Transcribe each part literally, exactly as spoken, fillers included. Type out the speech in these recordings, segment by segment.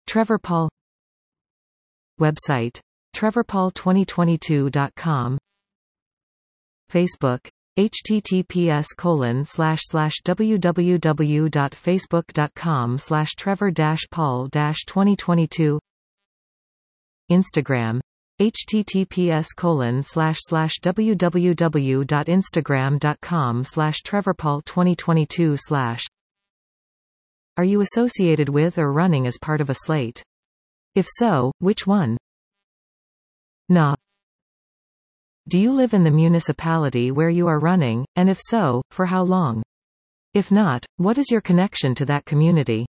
Trevor Paul. Website: trevor paul twenty twenty-two dot com. Facebook: https colon slash slash www.facebook.com slash trevor dash paul dash 2022. Instagram: https colon slash slash www.instagram.com slash trevorpaul2022 slash. Are you associated with or running as part of a slate? If so, which one? Nah. Do you live in the municipality where you are running, and if so, for how long? If not, what is your connection to that community?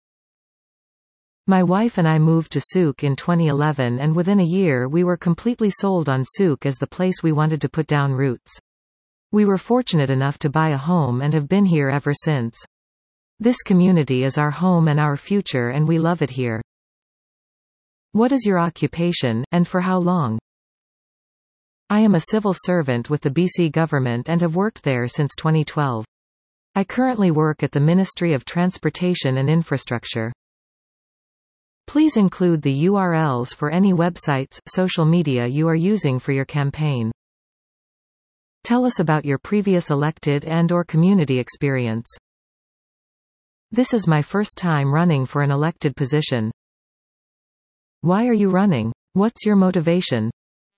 My wife and I moved to Souk in twenty eleven, and within a year we were completely sold on Souk as the place we wanted to put down roots. We were fortunate enough to buy a home and have been here ever since. This community is our home and our future, and we love it here. What is your occupation, and for how long? I am a civil servant with the B C government and have worked there since twenty twelve. I currently work at the Ministry of Transportation and Infrastructure. Please include the U R Ls for any websites, social media you are using for your campaign. Tell us about your previous elected and/or community experience. This is my first time running for an elected position. Why are you running? What's your motivation?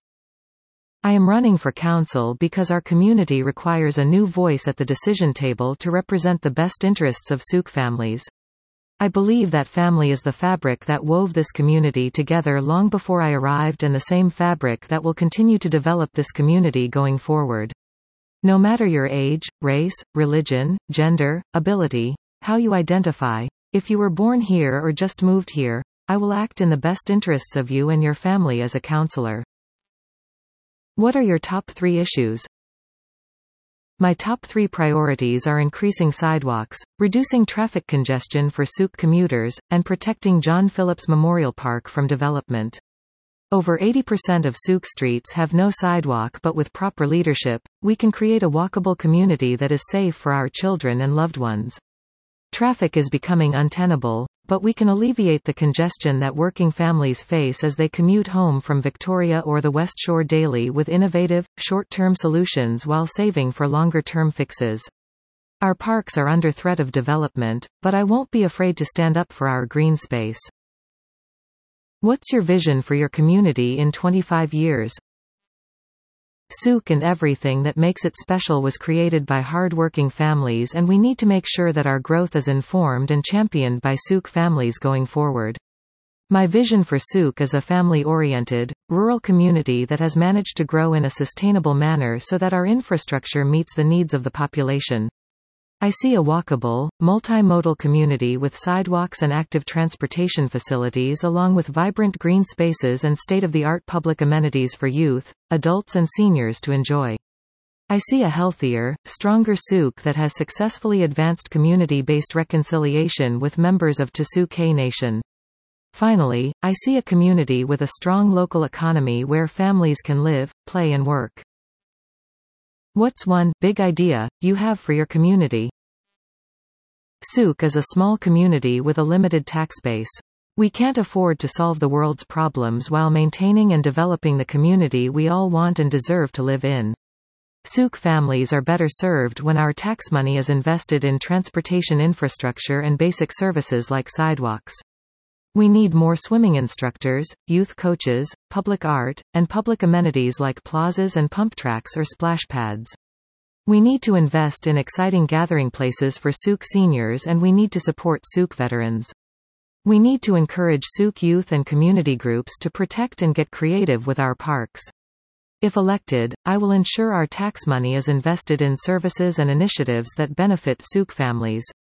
I am running for council because our community requires a new voice at the decision table to represent the best interests of Souk families. I believe that family is the fabric that wove this community together long before I arrived, and the same fabric that will continue to develop this community going forward. No matter your age, race, religion, gender, ability, how you identify, if you were born here or just moved here, I will act in the best interests of you and your family as a councillor. What are your top three issues? My top three priorities are increasing sidewalks, reducing traffic congestion for Souk commuters, and protecting John Phillips Memorial Park from development. Over eighty percent of Souk streets have no sidewalk, but with proper leadership, we can create a walkable community that is safe for our children and loved ones. Traffic is becoming untenable, but we can alleviate the congestion that working families face as they commute home from Victoria or the West Shore daily with innovative, short-term solutions while saving for longer-term fixes. Our parks are under threat of development, but I won't be afraid to stand up for our green space. What's your vision for your community in twenty-five years? Souk and everything that makes it special was created by hard-working families, and we need to make sure that our growth is informed and championed by Souk families going forward. My vision for Souk is a family-oriented, rural community that has managed to grow in a sustainable manner so that our infrastructure meets the needs of the population. I see a walkable, multimodal community with sidewalks and active transportation facilities, along with vibrant green spaces and state-of-the-art public amenities for youth, adults and seniors to enjoy. I see a healthier, stronger Souk that has successfully advanced community-based reconciliation with members of Tsuke Nation. Finally, I see a community with a strong local economy where families can live, play and work. What's one big idea you have for your community? Souk is a small community with a limited tax base. We can't afford to solve the world's problems while maintaining and developing the community we all want and deserve to live in. Souk families are better served when our tax money is invested in transportation infrastructure and basic services like sidewalks. We need more swimming instructors, youth coaches, public art, and public amenities like plazas and pump tracks or splash pads. We need to invest in exciting gathering places for Souk seniors, and we need to support Souk veterans. We need to encourage Souk youth and community groups to protect and get creative with our parks. If elected, I will ensure our tax money is invested in services and initiatives that benefit Souk families.